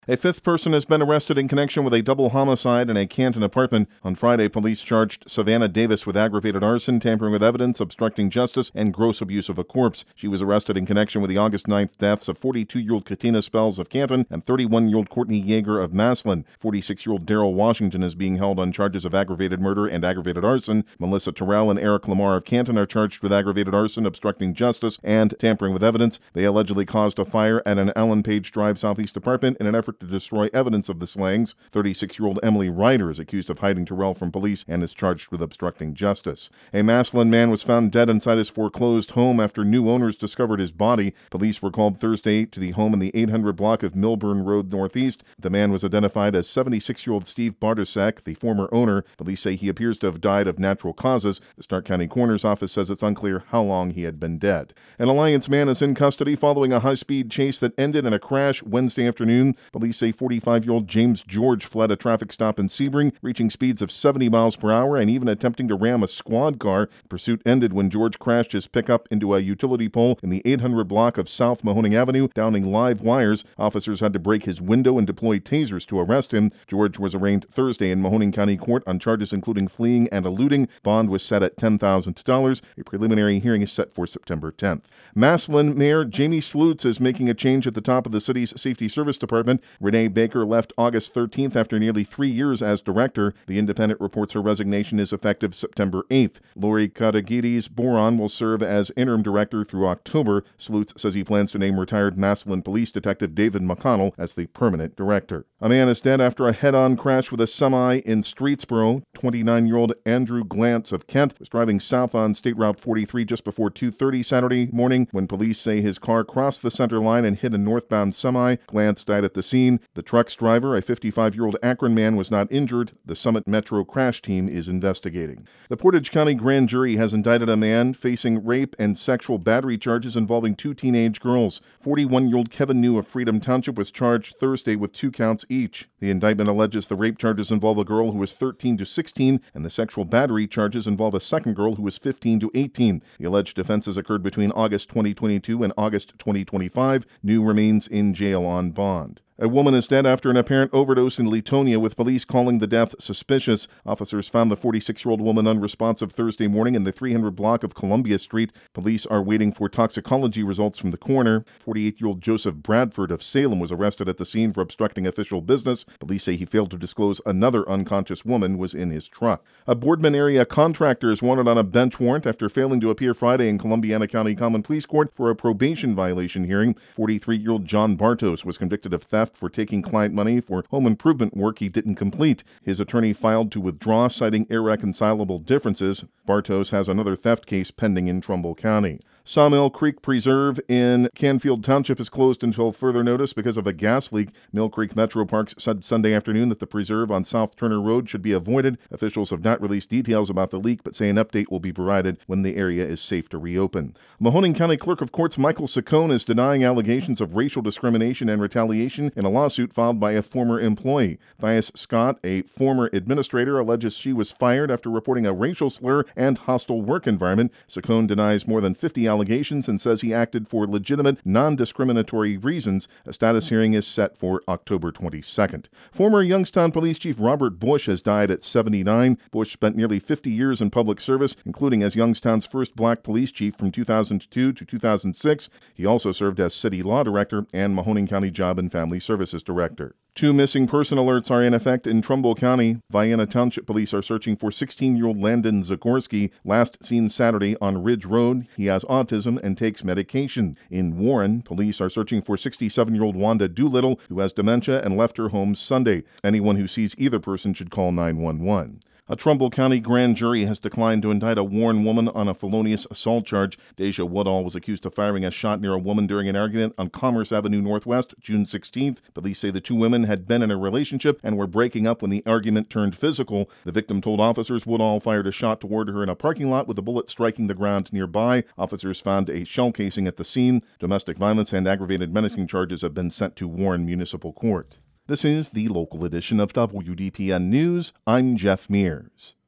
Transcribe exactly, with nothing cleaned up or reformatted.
A fifth person has been arrested in connection with a double homicide in a Canton apartment. On Friday, police charged Savannah Davis with aggravated arson, tampering with evidence, obstructing justice, and gross abuse of a corpse. She was arrested in connection with the August ninth deaths of forty-two-year-old Katina Spells of Canton and thirty-one-year-old Courtney Yeager of Massillon. forty-six-year-old Daryl Washington is being held on charges of aggravated murder and aggravated arson. Melissa Terrell and Eric Lamar of Canton are charged with aggravated arson, obstructing justice, and tampering with evidence. They allegedly caused a fire at an Allen Page Drive Southeast apartment in an effort to destroy evidence of the slayings. thirty-six-year-old Emily Ryder is accused of hiding Terrell from police and is charged with obstructing justice. A Massillon man was found dead inside his foreclosed home after new owners discovered his body. Police were called Thursday to the home in the eight hundred block of Milburn Road Northeast. The man was identified as seventy-six-year-old Steve Bartosek, the former owner. Police say he appears to have died of natural causes. The Stark County Coroner's Office says it's unclear how long he had been dead. An Alliance man is in custody following a high-speed chase that ended in a crash Wednesday afternoon. Police say forty-five-year-old James George fled a traffic stop in Sebring, reaching speeds of seventy miles per hour and even attempting to ram a squad car. The pursuit ended when George crashed his pickup into a utility pole in the eight hundred block of South Mahoning Avenue, downing live wires. Officers had to break his window and deploy tasers to arrest him. George was arraigned Thursday in Mahoning County Court on charges including fleeing and eluding. Bond was set at ten thousand dollars. A preliminary hearing is set for September tenth. Massillon Mayor Jamie Slutz is making a change at the top of the city's Safety Service Department. Renee Baker left August thirteenth after nearly three years as director. The Independent reports her resignation is effective September eighth. Lori Katagides Boron will serve as interim director through October. Slutz says he plans to name retired Massillon Police Detective David McConnell as the permanent director. A man is dead after a head-on crash with a semi in Streetsboro. twenty-nine-year-old Andrew Glantz of Kent was driving south on State Route forty-three just before two thirty Saturday morning when police say his car crossed the center line and hit a northbound semi. Glantz died at the scene. The truck's driver, a fifty-five-year-old Akron man, was not injured. The Summit Metro crash team is investigating. The Portage County grand jury has indicted a man facing rape and sexual battery charges involving two teenage girls. forty-one-year-old Kevin New of Freedom Township was charged Thursday with two counts each. The indictment alleges the rape charges involve a girl who was thirteen to sixteen, and the sexual battery charges involve a second girl who was fifteen to eighteen. The alleged offenses occurred between August twenty twenty-two and August twenty twenty-five. New remains in jail on bond. A woman is dead after an apparent overdose in Leetonia, with police calling the death suspicious. Officers found the forty-six-year-old woman unresponsive Thursday morning in the three hundred block of Columbia Street. Police are waiting for toxicology results from the coroner. forty-eight-year-old Joseph Bradford of Salem was arrested at the scene for obstructing official business. Police say he failed to disclose another unconscious woman was in his truck. A Boardman area contractor is wanted on a bench warrant after failing to appear Friday in Columbiana County Common Pleas Court for a probation violation hearing. forty-three-year-old John Bartos was convicted of theft for taking client money for home improvement work he didn't complete. His attorney filed to withdraw, citing irreconcilable differences. Bartos has another theft case pending in Trumbull County. Sawmill Creek Preserve in Canfield Township is closed until further notice because of a gas leak. Mill Creek Metro Parks said Sunday afternoon that the preserve on South Turner Road should be avoided. Officials have not released details about the leak, but say an update will be provided when the area is safe to reopen. Mahoning County Clerk of Courts Michael Saccone is denying allegations of racial discrimination and retaliation in a lawsuit filed by a former employee. Thias Scott, a former administrator, alleges she was fired after reporting a racial slur and hostile work environment. Saccone denies more than fifty allegations and says he acted for legitimate, non-discriminatory reasons. A status hearing is set for October twenty-second. Former Youngstown Police Chief Robert Bush has died at seventy-nine. Bush spent nearly fifty years in public service, including as Youngstown's first black police chief from two thousand two to two thousand six. He also served as city law director and Mahoning County Job and Family Services director. Two missing person alerts are in effect in Trumbull County. Vienna Township Police are searching for sixteen-year-old Landon Zagorski, last seen Saturday on Ridge Road. He has autism and takes medication. In Warren, police are searching for sixty-seven-year-old Wanda Doolittle, who has dementia and left her home Sunday. Anyone who sees either person should call nine one one. A Trumbull County grand jury has declined to indict a Warren woman on a felonious assault charge. Deja Woodall was accused of firing a shot near a woman during an argument on Commerce Avenue Northwest, June sixteenth. Police say the two women had been in a relationship and were breaking up when the argument turned physical. The victim told officers Woodall fired a shot toward her in a parking lot, with the bullet striking the ground nearby. Officers found a shell casing at the scene. Domestic violence and aggravated menacing charges have been sent to Warren Municipal Court. This is the local edition of W D P N News. I'm Jeff Mears.